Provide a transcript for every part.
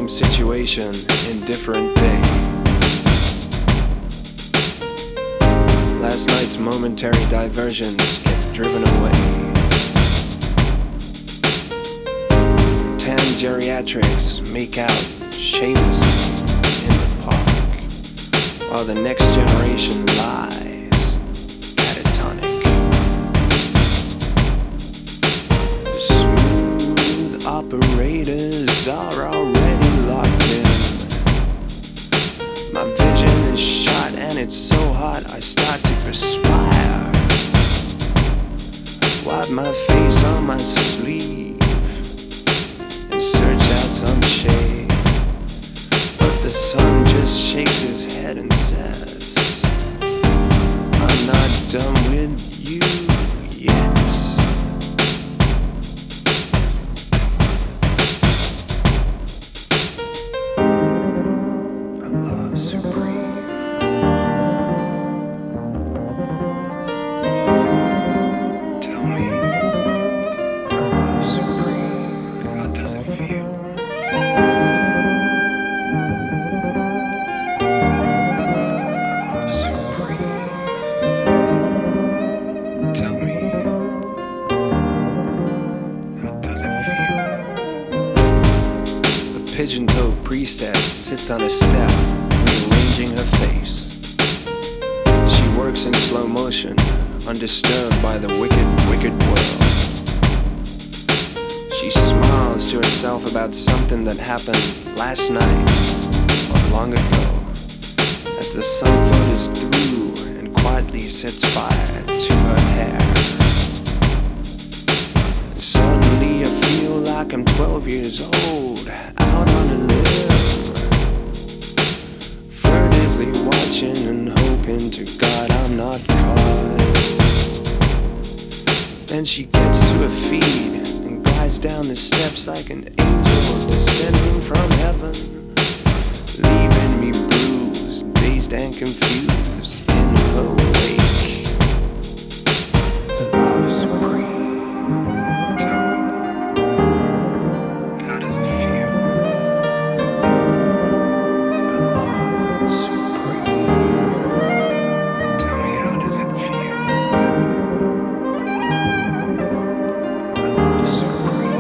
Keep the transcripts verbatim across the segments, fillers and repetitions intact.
situation, indifferent day. Last night's momentary diversions get driven away. Tan geriatrics make out shamelessly in the park, while the next generation lies catatonic. The smooth operators are already locked in. My vision is shot and it's so hot I start to perspire. Wipe my face on my sleeve and search out some shade, but the sun just shakes his head and says, I'm not done with you yet. I love supreme. Tell me, I love supreme. How does it feel? I love supreme. Tell me, how does it feel? The pigeon-toed priestess sits on a step, rearranging her face. She works in slow motion, undisturbed by the wicked, wicked world. She smiles to herself about something that happened last night or long ago, as the sun filters through and quietly sets fire to her hair. And suddenly I feel like I'm twelve years old, out on a limb, furtively watching and hoping to God I'm not caught. Then she gets to her feet and glides down the steps like an angel descending from heaven, leaving me bruised, dazed and confused in her wake. Love supreme. Tell me, how does it feel? Love supreme. Tell me, how does it feel? Love supreme.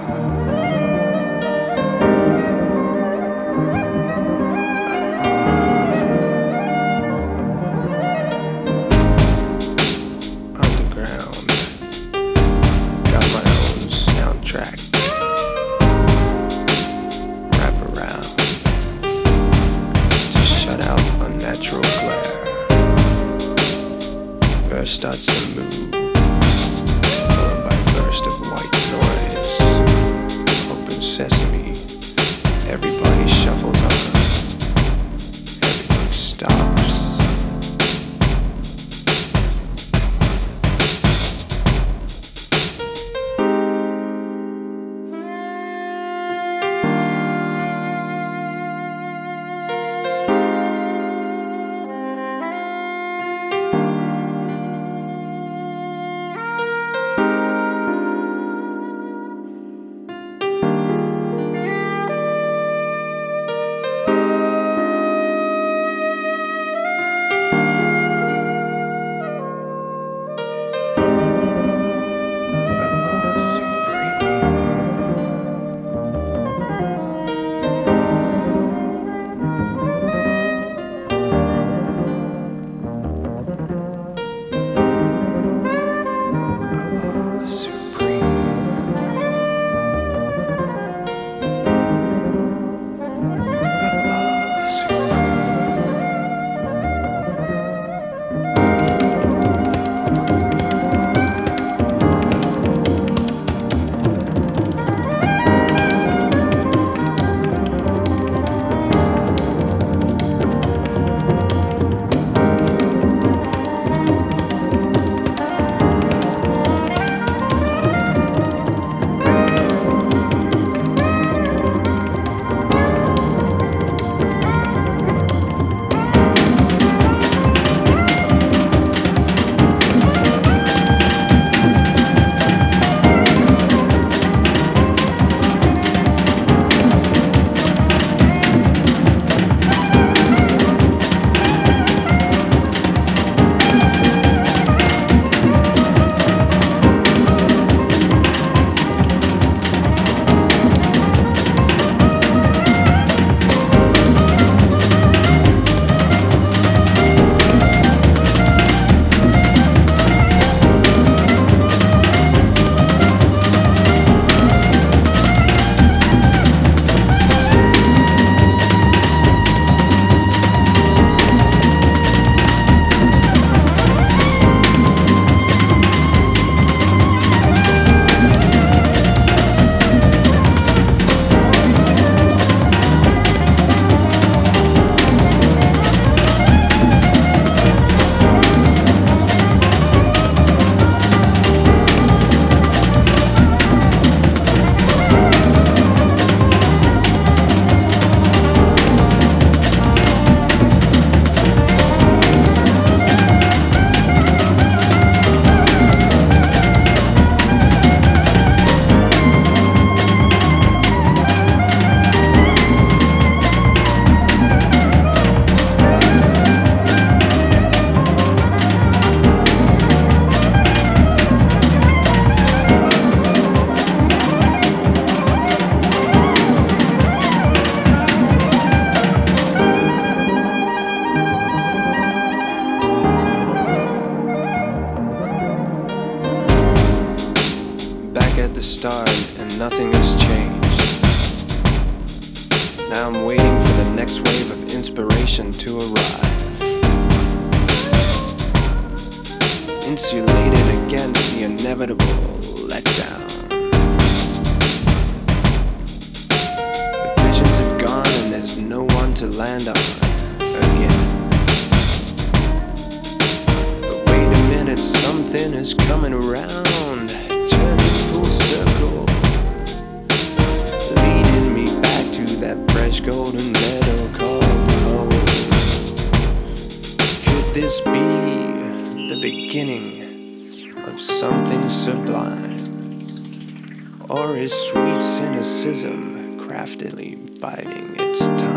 Underground. Got my own soundtrack. Wrap around to shut out unnatural glare. Earth starts to move, followed by a burst of white noise. Open sesame. Everybody shuffles on. Everything stops. nothing has changed. Now I'm waiting for the next wave of inspiration to arrive. Insulated against the inevitable letdown. The visions have gone and there's no one to land on again. But wait a minute, something is coming around, turning full circle, leading me back to that fresh golden meadow called home. Could this be the beginning of something sublime? Or is sweet cynicism craftily biding its time?